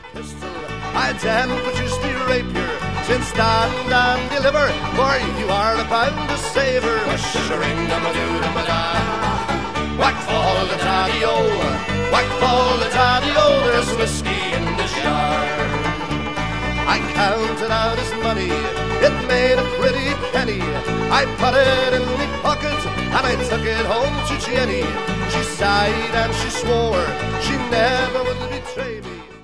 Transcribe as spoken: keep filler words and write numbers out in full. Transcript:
pistol, I damn produce the rapier, since stand and deliver, for you are bound to save her. Whack-a-ring-a-ma-doo-da-ba-da, whack fall the daddy-o, whack fall the daddy-o, there's whiskey in this yard. I counted out his money, it made a pretty penny. I put it in my pocket and I took it home to Jenny. She sighed and she swore she never would betray me.